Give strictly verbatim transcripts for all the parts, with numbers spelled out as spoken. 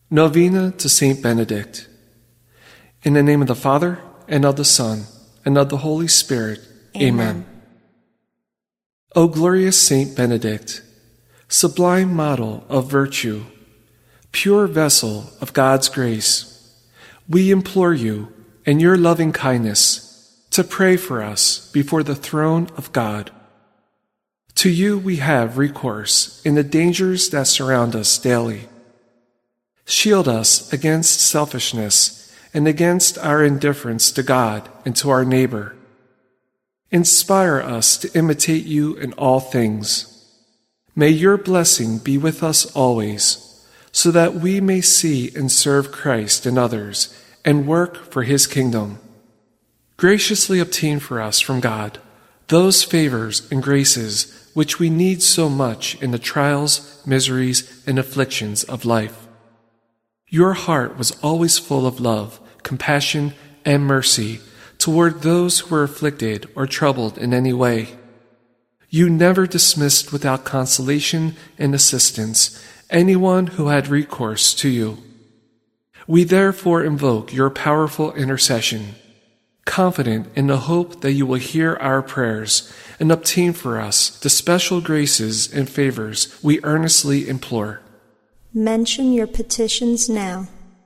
Novena to Saint Benedict. In the name of the Father, and of the Son, and of the Holy Spirit. Amen. Amen. O glorious Saint Benedict, sublime model of virtue, pure vessel of God's grace, we implore you, in your loving kindness, to pray for us before the throne of God. To you we have recourse in the dangers that surround us daily. Shield us against selfishness and against our indifference to God and to our neighbor. Inspire us to imitate you in all things. May your blessing be with us always, so that we may see and serve Christ in others and work for his kingdom. Graciously obtain for us from God those favors and graces which we need so much in the trials, miseries, and afflictions of life. Your heart was always full of love, compassion, and mercy toward those who were afflicted or troubled in any way. You never dismissed without consolation and assistance anyone who had recourse to you. We therefore invoke your powerful intercession, confident in the hope that you will hear our prayers and obtain for us the special graces and favors we earnestly implore. Mention your petitions now.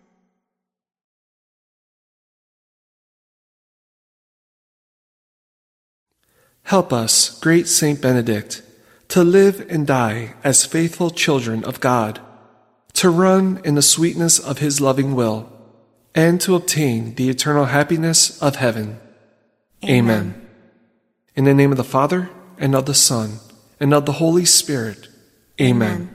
Help us, great Saint Benedict, to live and die as faithful children of God, to run in the sweetness of his loving will, and to obtain the eternal happiness of heaven. Amen. Amen. In the name of the Father, and of the Son, and of the Holy Spirit. Amen. Amen.